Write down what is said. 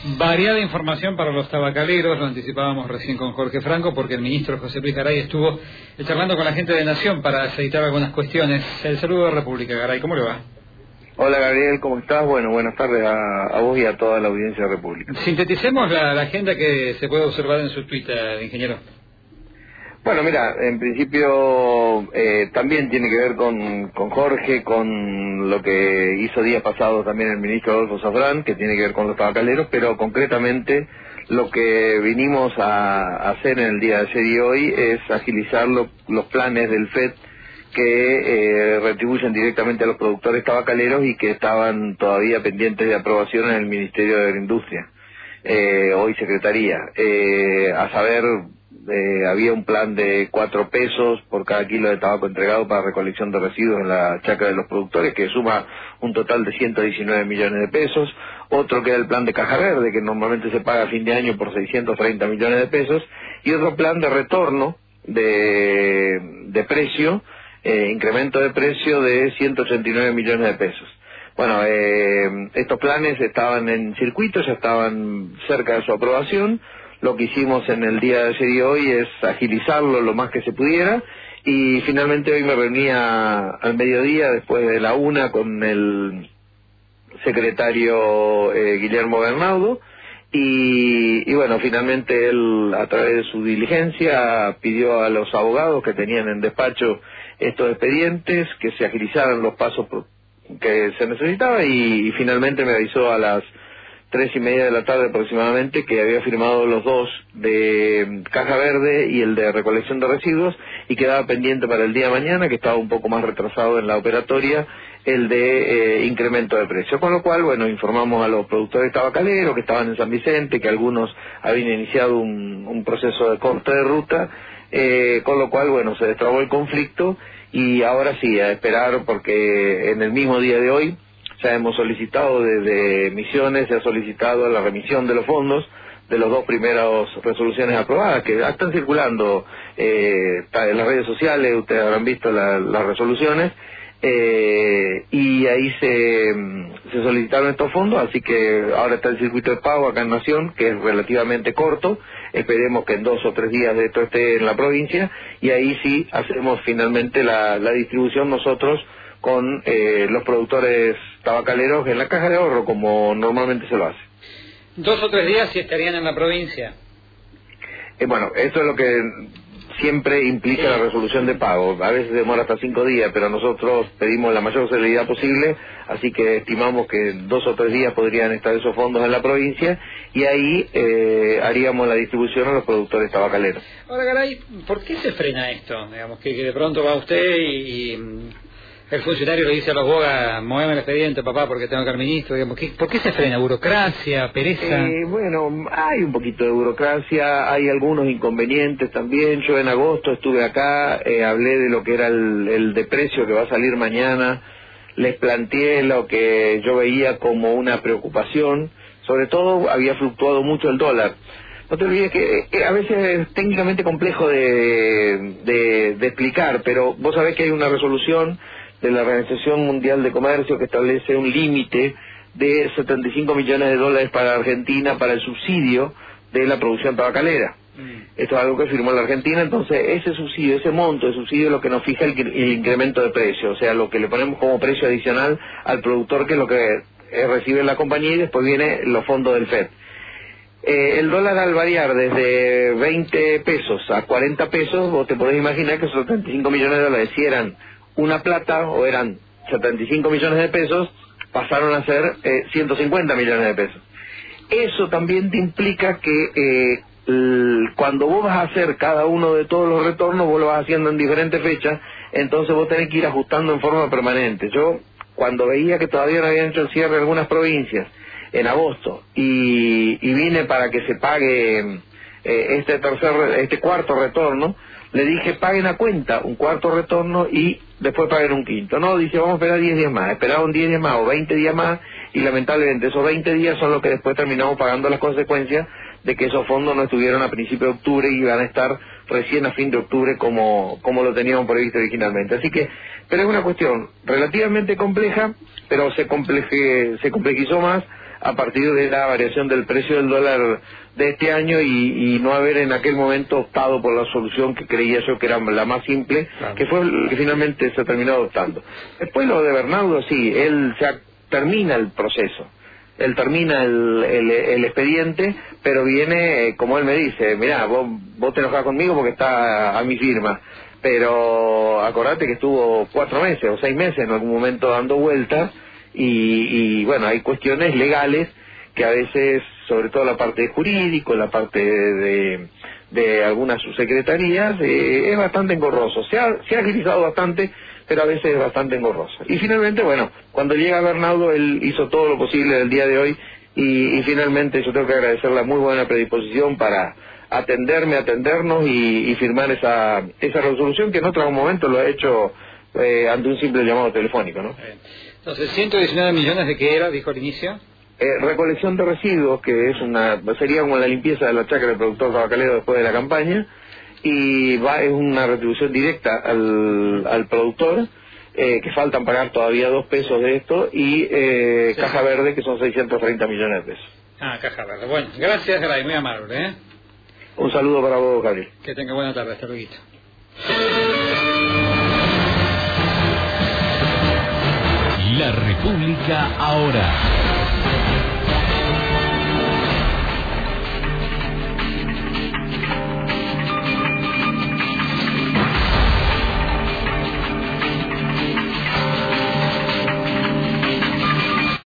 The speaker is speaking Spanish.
Variada información para los tabacaleros, lo anticipábamos recién con Jorge Franco, porque el ministro José Luis Garay estuvo charlando con la gente de Nación para aceitar algunas cuestiones. El saludo de República, Garay, ¿cómo le va? Hola Gabriel, ¿cómo estás? Bueno, buenas tardes a vos y a toda la audiencia de República. Sinteticemos la agenda que se puede observar en su Twitter, ingeniero. Bueno, mira, en principio también tiene que ver con Jorge, con lo que hizo días pasados también el ministro Adolfo Zafrán, que tiene que ver con los tabacaleros, pero concretamente lo que vinimos a hacer en el día de ayer y hoy es agilizar los planes del FED que retribuyen directamente a los productores tabacaleros y que estaban todavía pendientes de aprobación en el Ministerio de Agroindustria, hoy Secretaría. A saber, había un plan de 4 pesos por cada kilo de tabaco entregado para recolección de residuos en la chacra de los productores, que suma un total de 119 millones de pesos. Otro que era el plan de Caja Verde, que normalmente se paga a fin de año por 630 millones de pesos. Y otro plan de retorno de precio, incremento de precio de 189 millones de pesos. Bueno, estos planes estaban en circuito, ya estaban cerca de su aprobación. Lo que hicimos en el día de ayer y hoy es agilizarlo lo más que se pudiera, y finalmente hoy me reunía al mediodía, después de la 1, con el secretario Guillermo Bernaudo, y bueno, finalmente él, a través de su diligencia, pidió a los abogados que tenían en despacho estos expedientes que se agilizaran los pasos que se necesitaba, y finalmente me avisó a las 3:30 de la tarde aproximadamente que había firmado los dos de Caja Verde y el de recolección de residuos, y quedaba pendiente para el día de mañana, que estaba un poco más retrasado en la operatoria, el de incremento de precio. Con lo cual, bueno, informamos a los productores tabacaleros que estaban en San Vicente, que algunos habían iniciado un proceso de corte de ruta, con lo cual, bueno, se destrabó el conflicto, y ahora sí, a esperar, porque en el mismo día de hoy ya hemos solicitado desde Misiones, se ha solicitado la remisión de los fondos de las dos primeras resoluciones aprobadas, que ya están circulando en las redes sociales, ustedes habrán visto las resoluciones, y ahí se solicitaron estos fondos, así que ahora está el circuito de pago acá en Nación, que es relativamente corto. Esperemos que en 2 o 3 días de esto esté en la provincia, y ahí sí hacemos finalmente la distribución nosotros con los productores tabacaleros en la caja de ahorro, como normalmente se lo hace. 2 o 3 días sí estarían en la provincia. Bueno, esto es lo que siempre implica la resolución de pago. A veces demora hasta 5 días, pero nosotros pedimos la mayor celeridad posible, así que estimamos que en 2 o 3 días podrían estar esos fondos en la provincia, y ahí haríamos la distribución a los productores tabacaleros. Ahora, Garay, ¿por qué se frena esto? Digamos que de pronto va usted y el funcionario le dice a los bogas: moveme el expediente, papá, porque tengo que al ministro. Digamos, ¿por qué se frena? ¿Burocracia? ¿Pereza? Bueno, hay un poquito de burocracia, hay algunos inconvenientes también. Yo en agosto estuve acá, hablé de lo que era el de precio que va a salir mañana, les planteé lo que yo veía como una preocupación. Sobre todo había fluctuado mucho el dólar. No te olvides que a veces es técnicamente complejo de explicar, pero vos sabés que hay una resolución de la Organización Mundial de Comercio que establece un límite de 75 millones de dólares para Argentina para el subsidio de la producción tabacalera. Esto es algo que firmó la Argentina. Entonces ese subsidio, ese monto de subsidio, es lo que nos fija el incremento de precio, o sea, lo que le ponemos como precio adicional al productor, que es lo que recibe la compañía, y después viene los fondos del FED. El dólar, al variar desde 20 pesos a 40 pesos, vos te podés imaginar que esos 75 millones de dólares, si eran una plata o eran 75 millones de pesos, pasaron a ser 150 millones de pesos. Eso también te implica que cuando vos vas a hacer cada uno de todos los retornos, vos lo vas haciendo en diferentes fechas, entonces vos tenés que ir ajustando en forma permanente. Yo, cuando veía que todavía no habían hecho el cierre de algunas provincias en agosto, y vine para que se pague este cuarto retorno, le dije: paguen a cuenta un cuarto retorno y después paguen un quinto. No, dice: vamos a esperar 10 días más. Esperaron 10 días más o 20 días más, y lamentablemente esos 20 días son los que después terminamos pagando las consecuencias de que esos fondos no estuvieron a principio de octubre y van a estar recién a fin de octubre como lo teníamos previsto originalmente. Así que, pero es una cuestión relativamente compleja, pero se complejizó más a partir de la variación del precio del dólar de este año y no haber en aquel momento optado por la solución que creía yo que era la más simple, claro, que fue el que finalmente se terminó adoptando. Después lo de Bernardo, sí, él ya termina el proceso. Él termina el expediente, pero viene, como él me dice, mirá, vos te enojás conmigo porque está a mi firma, pero acordate que estuvo 4 meses o 6 meses en algún momento dando vueltas, y bueno, hay cuestiones legales que a veces, sobre todo la parte de jurídico, la parte de algunas subsecretarías, es bastante engorroso. Se ha agilizado bastante, pero a veces es bastante engorroso. Y finalmente, bueno, cuando llega Bernardo, él hizo todo lo posible el día de hoy, y finalmente yo tengo que agradecer la muy buena predisposición para atendernos y firmar esa resolución, que en otro momento lo ha hecho ante un simple llamado telefónico, ¿no? Entonces, 119 millones de qué era, dijo al inicio. Recolección de residuos, que sería como la limpieza de la chacra del productor tabacalero después de la campaña, y es una retribución directa al productor, que faltan pagar todavía 2 pesos de esto, y sí, Caja Verde, que son 630 millones de pesos. Caja Verde. Bueno, gracias, Gray, muy amable, ¿eh? Un saludo para vos, Gabriel. Que tenga buena tarde, hasta luego. La República ahora.